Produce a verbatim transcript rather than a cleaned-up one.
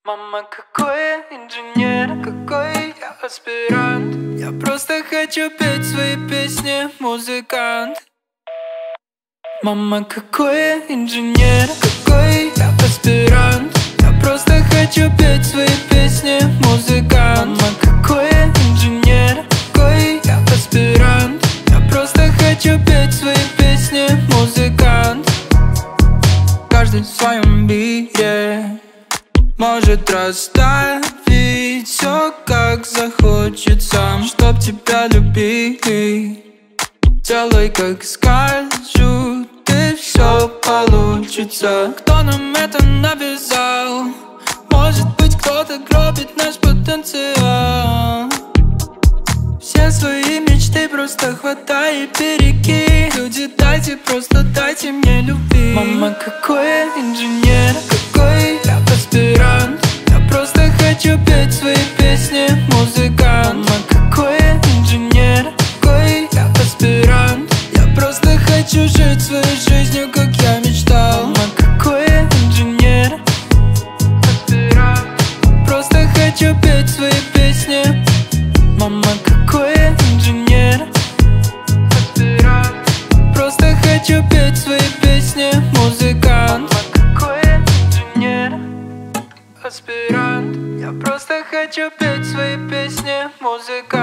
Мама, какой я инженер, какой я аспирант. Я просто хочу петь свои песни, музыкант. Мама, какой я инженер, какой я аспирант. Я просто хочу петь свои песни, музыкант. Мама, какой я инженер, какой я аспирант. Я просто хочу петь свои песни, музыкант. Каждый в своем мире может расставить все как захочется. Чтоб тебя любили, делай как скажут, и все получится. Кто нам это навязал? Может быть, кто-то гробит наш потенциал. Все свои мечты просто хватай и береги. Люди, дайте, просто дайте мне любви. Мама, какой я инженер, какой я аспирант. Я просто хочу петь свои песни, музыкант. Мама, какой я инженер, какой я аспирант. Я просто хочу жить своей жизнью, как я мечтал. Мама, какой я инженер, аспирант. Просто хочу петь свои песни. Мама, какой я инженер, аспирант. Просто хочу петь свои песни, музыкант. Мама, какой я инженер, аспирант. Я просто хочу петь свои песни, музыкант.